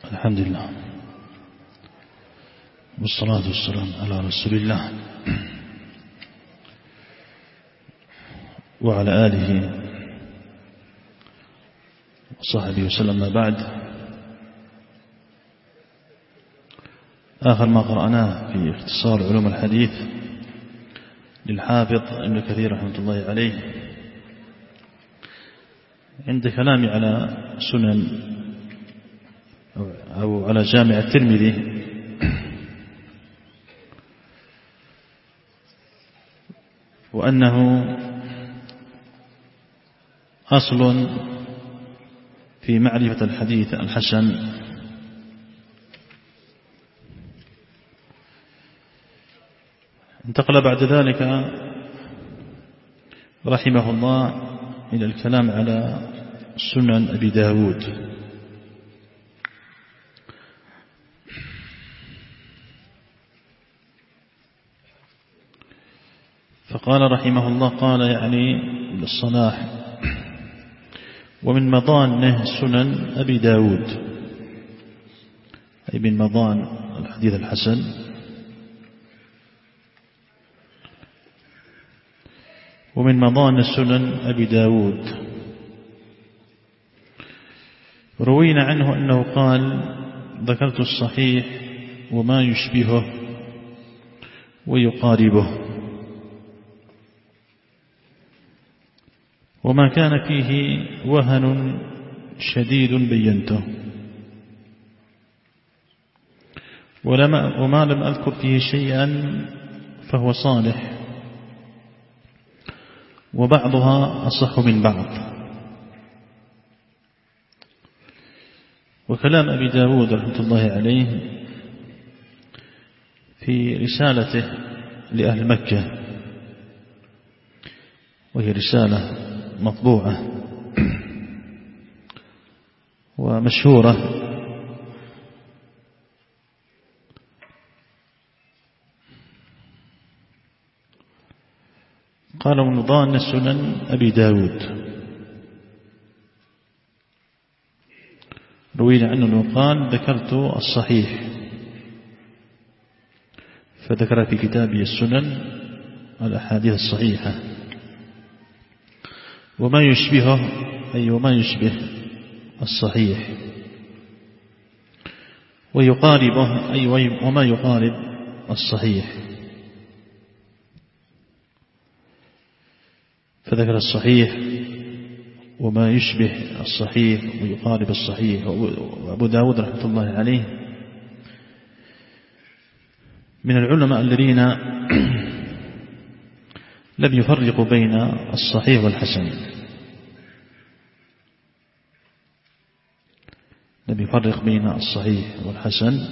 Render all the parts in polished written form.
الحمد لله والصلاة والسلام على رسول الله وعلى آله وصحبه وسلم. ما بعد، آخر ما قرأناه في اختصار علوم الحديث للحافظ ابن كثير رحمة الله عليه عند كلامي على سنن أو على جامع الترمذي، وأنه أصل في معرفة الحديث الحسن. انتقل بعد ذلك رحمه الله إلى الكلام على سنن أبي داود. فقال رحمه الله، قال يعني بالصلاح: ومن مضان سنن أبي داود، أي من مضان الحديث الحسن، ومن مضان سنن أبي داود روينا عنه أنه قال: ذكرت الصحيح وما يشبهه ويقاربه، وما كان فيه وهن شديد بينته، وما لم أذكر فيه شيئا فهو صالح، وبعضها أصح من بعض. وكلام أبي داود رحمة الله عليه في رسالته لأهل مكة، وهي رسالة مطبوعة ومشهورة، قال: من مضان سنن أبي داود روينا عنه قال: ذكرت الصحيح، فذكر في كتابه السنن الأحاديث الصحيحة، وما يشبهه، أي وما يشبه الصحيح، ويقاربه، أي وما يقارب الصحيح. فذكر الصحيح وما يشبه الصحيح ويقارب الصحيح. وأبو داود رحمة الله عليه من العلماء الذين لم يفرقوا بين الصحيح والحسن، لم يفرق بين الصحيح والحسن،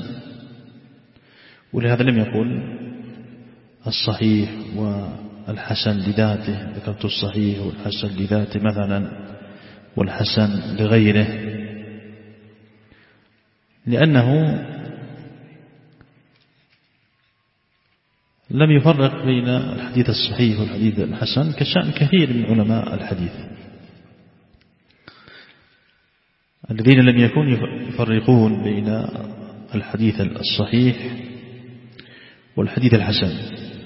ولهذا لم يقل الصحيح والحسن لذاته، ذكرت الصحيح والحسن لذاته مثلا والحسن لغيره، لأنه لم يفرق بين الحديث الصحيح والحديث الحسن كشأن كثير من علماء الحديث الذين لم يكونوا يفرقون بين الحديث الصحيح والحديث الحسن.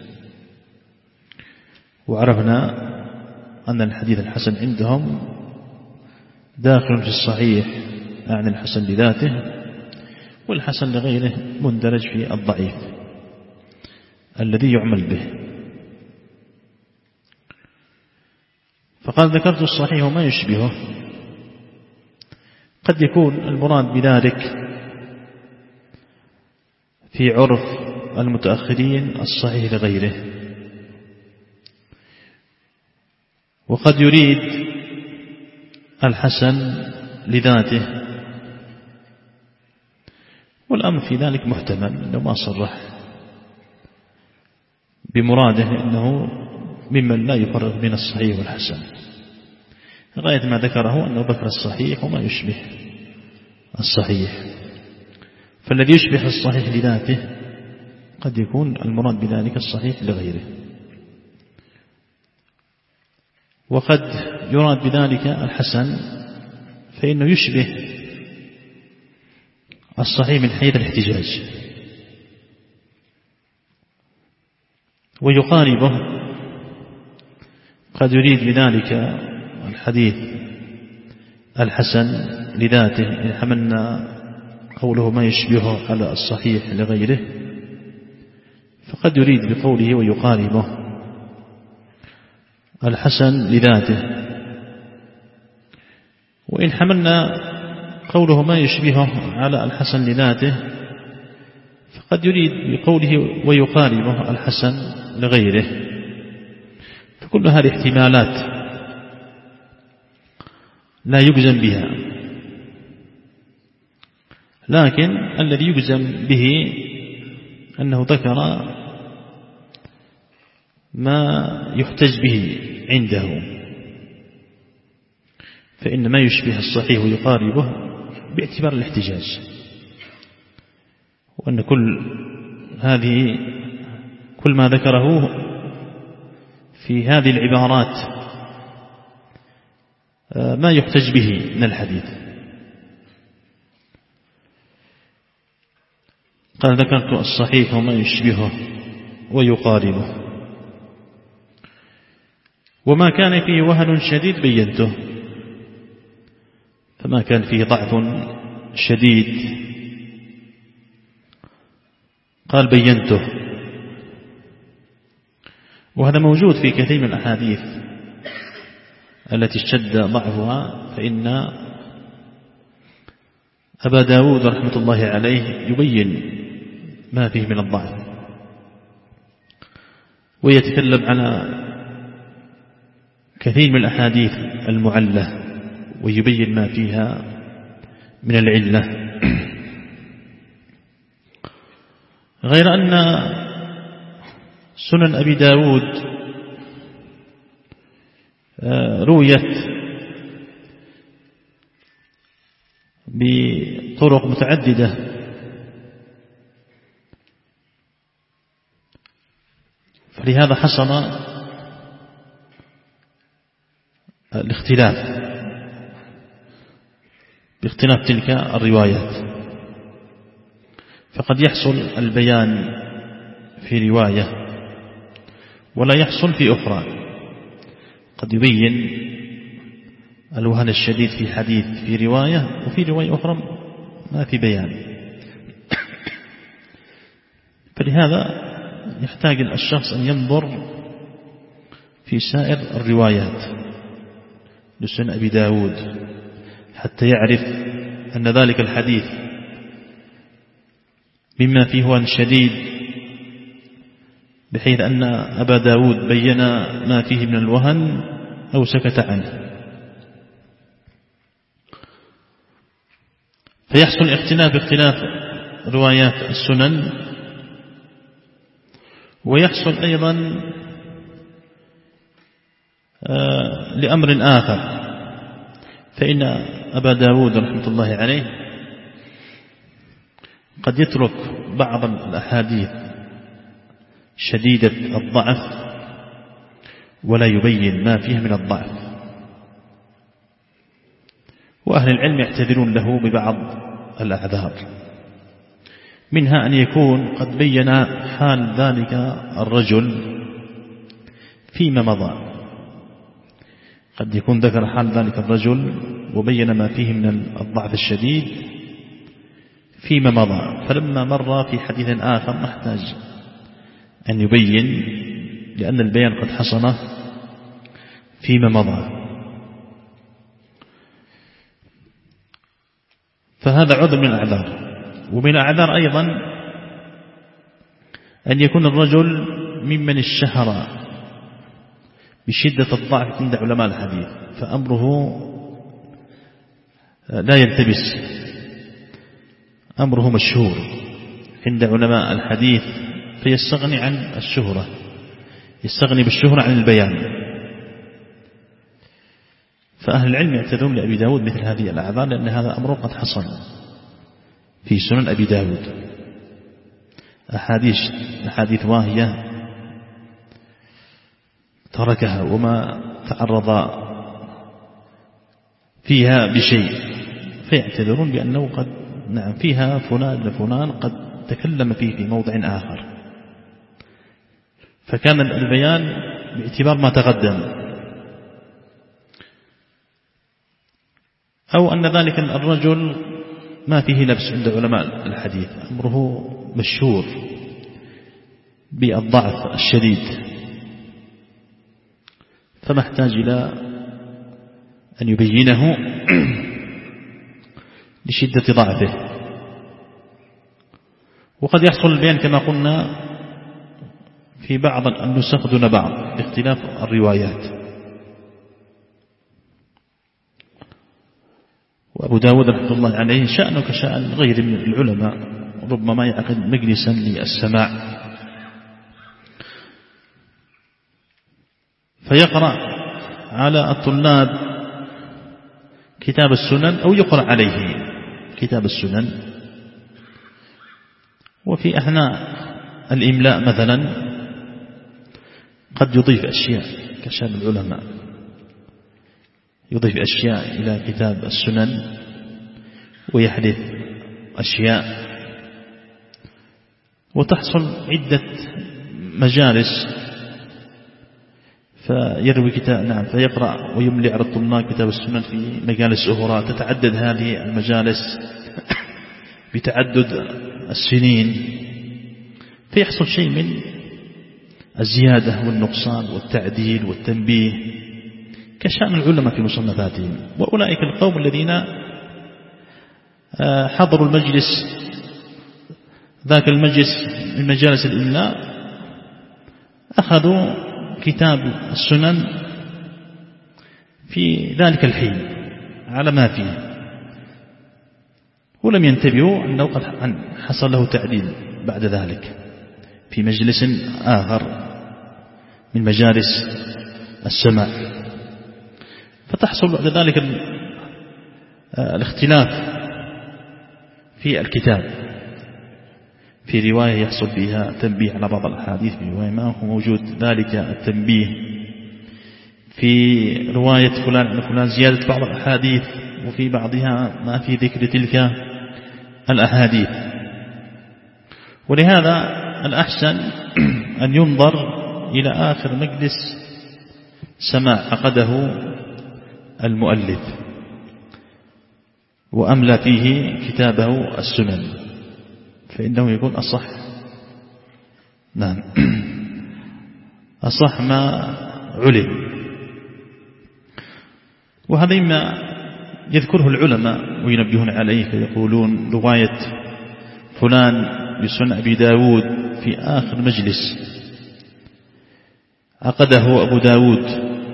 وعرفنا أن الحديث الحسن عندهم داخل في الصحيح عن الحسن لذاته، والحسن لغيره مندرج في الضعيف الذي يعمل به. فقال: ذكرت الصحيح وما يشبهه. قد يكون المراد بذلك في عرف المتأخرين الصحيح لغيره، وقد يريد الحسن لذاته، والأمر في ذلك محتمل لو ما صرح بمراده إنه ممن لا يفرق بين الصحيح والحسن. غاية ما ذكره أنه ذكر الصحيح وما يشبه الصحيح، فالذي يشبه الصحيح لذاته قد يكون المراد بذلك الصحيح لغيره، وقد يراد بذلك الحسن فإنه يشبه الصحيح من حيث الاحتجاج، ويقاربه قد يريد بذلك الحديث الحسن لذاته إن حملنا قوله ما يشبهه على الصحيح لغيره، فقد يريد بقوله ويقاربه الحسن لذاته. وإن حملنا قوله ما يشبهه على الحسن لذاته فقد يريد بقوله ويقاربه الحسن لغيره. فكل هذه احتمالات لا يجزم بها، لكن الذي يجزم به أنه ذكر ما يحتج به عنده، فإن ما يشبه الصحيح ويقاربه باعتبار الاحتجاج، وأن كل ما ذكره في هذه العبارات ما يحتج به من الحديث. قال ذكرت الصحيح وما يشبهه ويقاربه، وما كان فيه وهن شديد بينته، فما كان فيه ضعف شديد قال بينته. وهذا موجود في كثير من الأحاديث التي اشتد ضعفها، فإن أبا داود رحمة الله عليه يبين ما فيه من الضعف، ويتكلم على كثير من الأحاديث المعلة ويبين ما فيها من العلة. غير أن سنن أبي داود رويت بطرق متعددة، فلهذا حصل الاختلاف باختلاف تلك الروايات. فقد يحصل البيان في رواية ولا يحصل في أخرى، قد يبين الوهن الشديد في حديث في رواية، وفي رواية أخرى ما في بيان. فلهذا يحتاج الشخص أن ينظر في سائر الروايات لسنن أبي داود حتى يعرف أن ذلك الحديث مما فيه وهن شديد، بحيث أن أبا داود بين ما فيه من الوهن أو سكت عنه. فيحصل اختلاف باختلاف روايات السنن، ويحصل أيضا لأمر آخر، فإن أبا داود رحمة الله عليه قد يترك بعض الأحاديث شديدة الضعف ولا يبين ما فيها من الضعف، وأهل العلم يعتذرون له ببعض الأعذار، منها أن يكون قد بين حال ذلك الرجل فيما مضى، قد يكون ذكر حال ذلك الرجل وبين ما فيه من الضعف الشديد فيما مضى، فلما مر في حديث آخر محتاج أن يبين، لأن البيان قد حصل فيما مضى. فهذا عذر من الأعذار. ومن الأعذار أيضا أن يكون الرجل ممن اشتهر بشدة الضعف عند علماء الحديث، فأمره لا يلتبس، أمره مشهور عند علماء الحديث، فيستغني عن الشهرة، يستغني بالشهرة عن البيان. فأهل العلم يعتذرون لأبي داود مثل هذه الأعذار، لأن هذا أمر قد حصل في سنن أبي داود، أحاديث واهية تركها وما تعرض فيها بشيء، فيعتذرون بأنه قد نعم فيها فلان لفلان قد تكلم فيه في موضع آخر، فكان البيان باعتبار ما تقدم. أو أن ذلك الرجل ما فيه لبس عند علماء الحديث، أمره مشهور بالضعف الشديد، فما احتاج إلى أن يبينه لشدة ضعفه. وقد يحصل البيان كما قلنا في بعض النسخ دون بعض باختلاف الروايات. وأبو داود رحمه الله عليه شأنه كشأن غير من العلماء، ربما يعقد مجلسا للسماع فيقرأ على الطلاب كتاب السنن أو يقرأ عليه كتاب السنن، وفي أثناء الإملاء مثلا قد يضيف أشياء كشأن العلماء، يضيف أشياء إلى كتاب السنن ويحدث أشياء، وتحصل عدة مجالس فيروي كتاب نعم فيقرأ ويملي على الطلاب كتاب السنن في مجالس أخرى، تتعدد هذه المجالس بتعدد السنين، فيحصل شيء من الزيادة والنقصان والتعديل والتنبيه كشأن العلماء في مصنفاتهم. وأولئك القوم الذين حضروا المجلس ذاك المجلس من مجالس الإملاء أخذوا كتاب السنن في ذلك الحين على ما فيه، ولم ينتبهوا أنه قد حصل له تعديل بعد ذلك في مجلس آخر من مجالس السماع، فتحصل بعد ذلك الاختلاف في الكتاب. في رواية يحصل فيها تنبيه على بعض الأحاديث، في رواية ما هو موجود ذلك التنبيه، في رواية فلان عن فلان زيادة بعض الأحاديث، وفي بعضها ما في ذكر تلك الأحاديث. ولهذا الأحسن أن ينظر إلى آخر مجلس سماع عقده المؤلف وأملى فيه كتابه السنن، فإنه يكون أصح. نعم أصح ما علم. وهذا ما يذكره العلماء وينبهون عليه، فيقولون رواية فلان بسنن أبي داود في آخر مجلس عقده أبو داود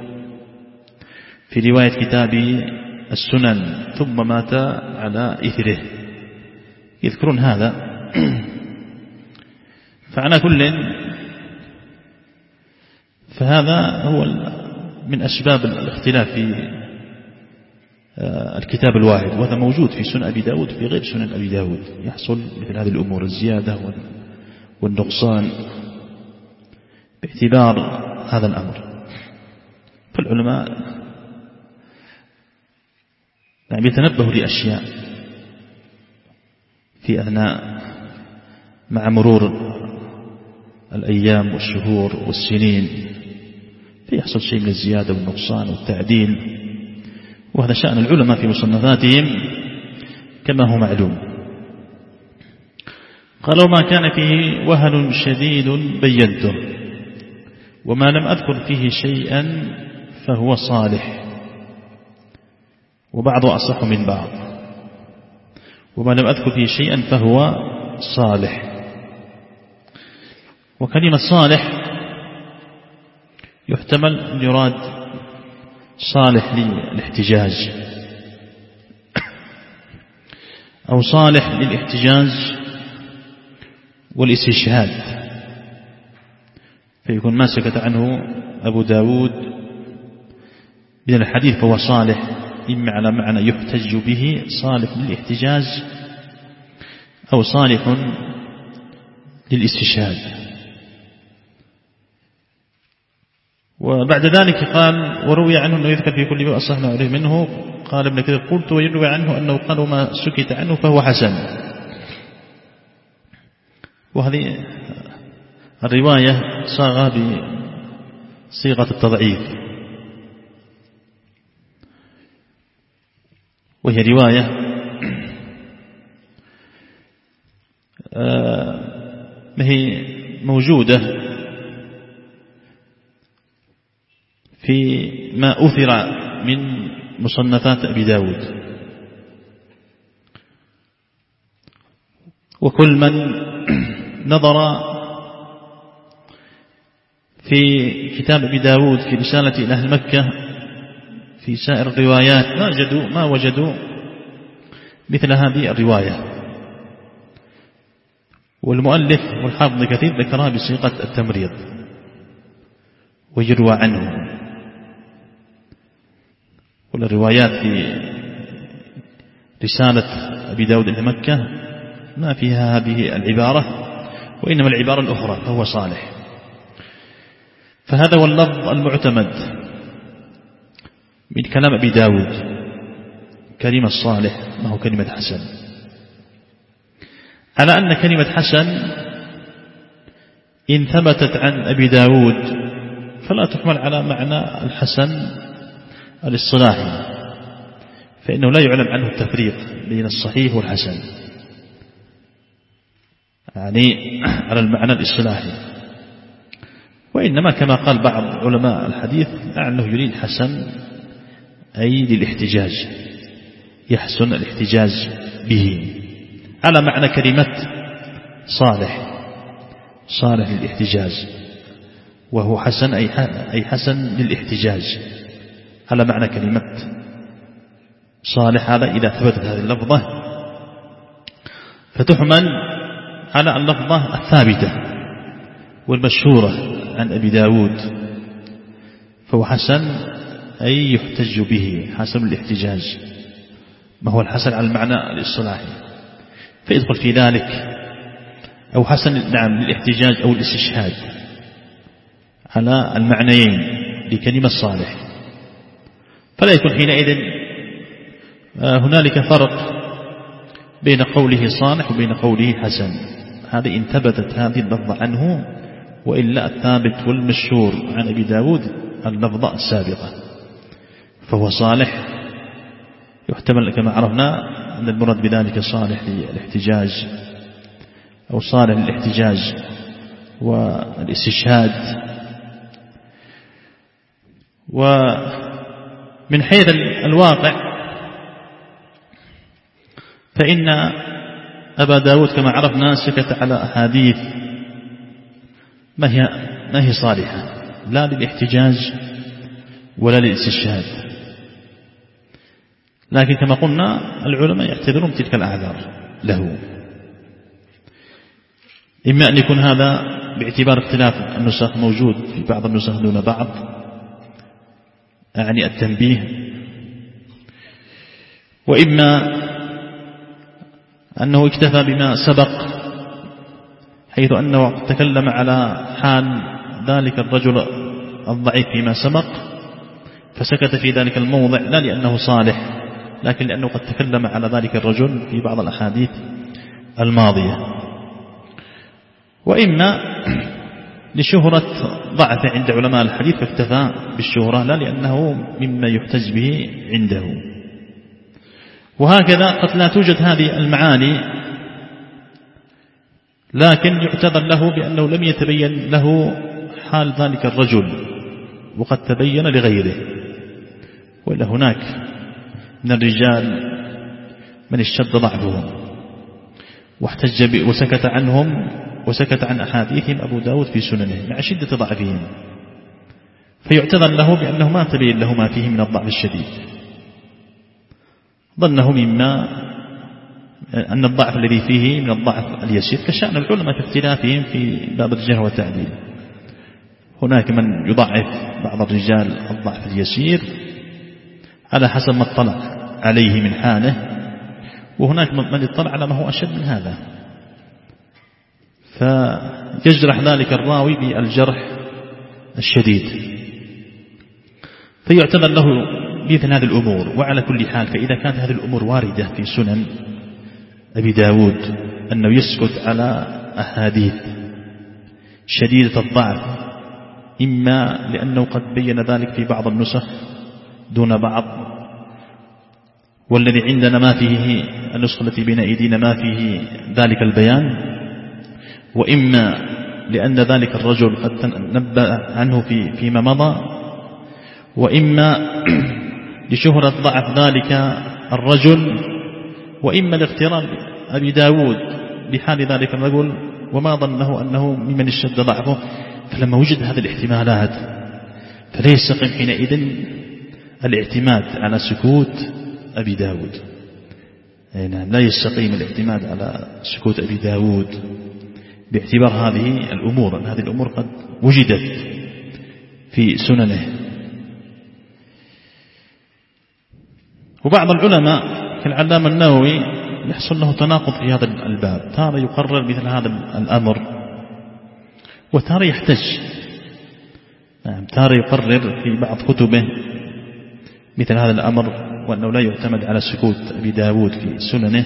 في رواية كتاب السنن ثم مات على إثره، يذكرون هذا. فعلى كل فهذا هو من أسباب الاختلاف في الكتاب الواحد، وهذا موجود في سنن أبي داود في غير سنن أبي داود، يحصل مثل هذه الأمور الزيادة والنقصان باعتبار هذا الأمر. فالعلماء يعني يتنبهوا لأشياء في أثناء مع مرور الأيام والشهور والسنين، فيحصل شيء من الزيادة والنقصان والتعديل، وهذا شأن العلماء في مصنفاتهم كما هو معلوم. قالوا ما كان فيه وهن شديد بينته، وما لم أذكر فيه شيئا فهو صالح، وبعض أصح من بعض، وما لم أذكر فيه شيئا فهو صالح. وكلمة صالح يحتمل أن يراد صالح للاحتجاج أو صالح للاحتجاج والاستشهاد، فيكون ما سكت عنه أبو داود من الحديث فهو صالح، إما على معنى يحتج به صالح للاحتجاج أو صالح للاستشهاد. وبعد ذلك قال وروي عنه أنه يذكر في كل ما أصحنا عليه منه. قال ابن كثير قلت ويروي عنه أنه قال وما سكت عنه فهو حسن. وهذه الرواية صاغة بصيغة التضعيف، وهي رواية ما هي موجودة في ما أثر من مصنفات أبي داود. وكل من نظر في كتاب أبي داود في رسالة إلى أهل مكة في سائر الروايات ما وجدوا مثل هذه الرواية. والمؤلف والحافظ كثير ذكرها بصيغة التمريض ويروى عنه. والروايات في رسالة أبي داود إلى مكة ما فيها هذه العبارة، وإنما العبارة الأخرى فهو صالح. فهذا هو اللفظ المعتمد من كلام أبي داود، كلمة صالح ما هو كلمة حسن، على أن كلمة حسن إن ثبتت عن أبي داود فلا تحمل على معنى الحسن الاصطلاحي، فإنه لا يعلم عنه التفريق بين الصحيح والحسن، يعني على المعنى الاصطلاحي. وإنما كما قال بعض علماء الحديث أنه يريد حسن أي للاحتجاج، يحسن الاحتجاج به، على معنى كلمة صالح للاحتجاج، وهو حسن أي حسن للاحتجاج على معنى كلمة صالح. هذا إذا ثبتت هذه اللفظة فتحمل على اللفظة الثابتة والمشهورة عن أبي داود، فهو حسن أي يحتج به، حسن الاحتجاج، ما هو الحسن على المعنى الاصطلاحي، فيدخل في ذلك أو حسن نعم للاحتجاج أو الاستشهاد على المعنيين لكلمة صالح. فلا يكون حينئذ هنالك فرق بين قوله صالح وبين قوله حسن، هذه إن ثبتت هذه اللفظة عنه، وإلا الثابت والمشهور عن أبي داود اللفظة السابقة، فهو صالح. يحتمل كما عرفنا أن المراد بذلك صالح للاحتجاج أو صالح للاحتجاج والاستشهاد. ومن حيث الواقع فإن أبا داود كما عرفنا سكت على أحاديث ما هي صالحة لا للاحتجاج ولا للاستشهاد، لكن كما قلنا العلماء يعتبرون تلك الأعذار له، إما أن يكون هذا باعتبار اختلاف النسخ موجود في بعض النسخ دون بعض، يعني التنبيه، وإما أنه اكتفى بما سبق، حيث أنه تكلم على حال ذلك الرجل الضعيف فيما سبق فسكت في ذلك الموضع، لا لأنه صالح لكن لأنه قد تكلم على ذلك الرجل في بعض الأحاديث الماضية، وإما لشهرة ضعف عند علماء الحديث فاكتفى بالشهرة، لا لأنه مما يحتج به عنده. وهكذا قد لا توجد هذه المعاني، لكن يعتذر له بأنه لم يتبين له حال ذلك الرجل وقد تبين لغيره، وإلا هناك من الرجال من اشتد ضعفهم واحتج وسكت عنهم وسكت عن أحاديثهم أبو داود في سننه مع شدة ضعفهم، فيعتذر له بأنه ما تبين له ما فيه من الضعف الشديد، ظنه مما أن الضعف الذي فيه من الضعف اليسير، كشأن العلماء في اختلافهم في باب الجرح والتعديل، هناك من يضعف بعض الرجال الضعف اليسير على حسب ما اطلع عليه من حاله، وهناك من اطلع على ما هو أشد من هذا، فيجرح ذلك الراوي بالجرح الشديد فيعتبر له مثل هذه الأمور. وعلى كل حال فإذا كانت هذه الأمور واردة في سنن أبي داود أنه يسكت على أحاديث شديدة الضعف، إما لأنه قد بين ذلك في بعض النسخ دون بعض، والذي عندنا ما فيه النسخة التي بين أيدينا ما فيه ذلك البيان، وإما لأن ذلك الرجل قد نبأ عنه فيما مضى، وإما لشهرة ضعف ذلك الرجل، وإما لاغتراب أبي داود بحال ذلك الرجل وما ظنه أنه ممن اشتد ضعفه. فلما وجد هذه الاحتمالات فلا يستقيم حينئذ الاعتماد على سكوت أبي داود. لا يستقيم الاعتماد على سكوت أبي داود باعتبار هذه الأمور، أن هذه الأمور قد وجدت في سننه. وبعض العلماء كالعلامة النووي يحصل له تناقض في هذا الباب، تارة يقرر مثل هذا الأمر وتارة يحتج. تارة يقرر في بعض كتبه مثل هذا الأمر وأنه لا يعتمد على سكوت أبي داود في سننه،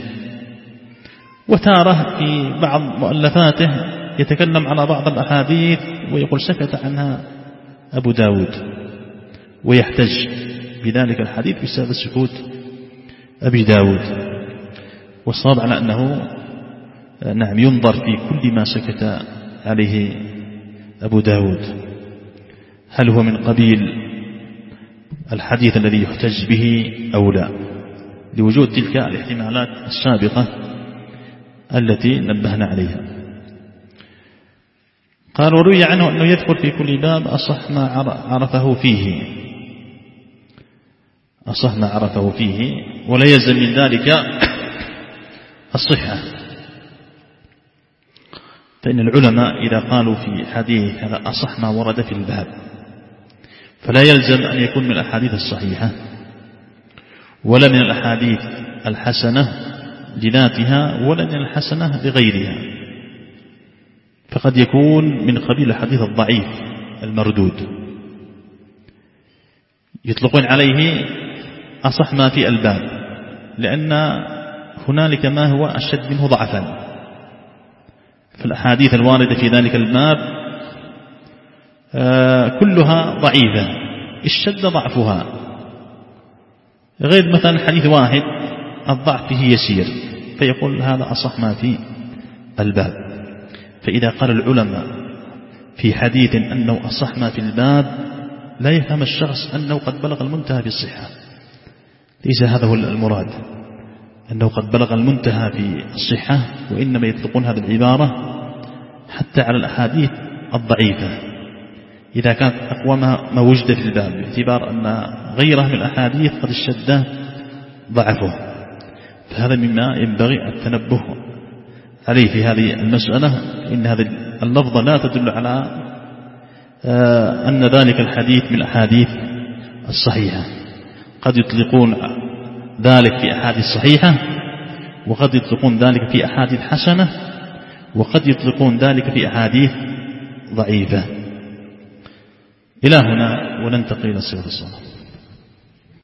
وتارة في بعض مؤلفاته يتكلم على بعض الأحاديث ويقول سكت عنها أبو داود ويحتج بذلك الحديث بسبب سكوت أبي داود. والصواب على أنه نعم ينظر في كل ما سكت عليه أبو داود، هل هو من قبيل الحديث الذي يحتج به أو لا، لوجود تلك الاحتمالات السابقة التي نبهنا عليها. قال وروي عنه أنه يذكر في كل باب أصح ما عرفه فيه، أصح ما عرفه فيه، ولا يلزم من ذلك الصحة. فإن العلماء إذا قالوا في حديث هذا أصح ما ورد في الباب فلا يلزم أن يكون من الأحاديث الصحيحة ولا من الأحاديث الحسنة لذاتها ولا من الحسنة لغيرها، فقد يكون من قبيل الحديث الضعيف المردود يطلقون عليه أصح ما في الباب، لأن هنالك ما هو أشد منه ضعفا. فالأحاديث الواردة في ذلك الباب كلها ضعيفة اشتد ضعفها، غير مثلا حديث واحد الضعف فيه يسير فيقول هذا أصح ما في الباب. فإذا قال العلماء في حديث أنه أصح ما في الباب لا يفهم الشخص أنه قد بلغ المنتهى في الصحة، ليس هذا هو المراد أنه قد بلغ المنتهى في الصحة، وإنما يطلقون هذه العبارة حتى على الأحاديث الضعيفة إذا كانت أقوى ما وجد في الباب، باعتبار أن غيره من الأحاديث قد اشتد ضعفه. فهذا مما ينبغي التنبه عليه في هذه المسألة، إن هذه اللفظة لا تدل على أن ذلك الحديث من الأحاديث الصحيحة. قد يطلقون ذلك في أحاديث صحيحة، وقد يطلقون ذلك في أحاديث حسنة، وقد يطلقون ذلك في أحاديث ضعيفة. إلى هنا وننتقل إلى صفة الصلاة.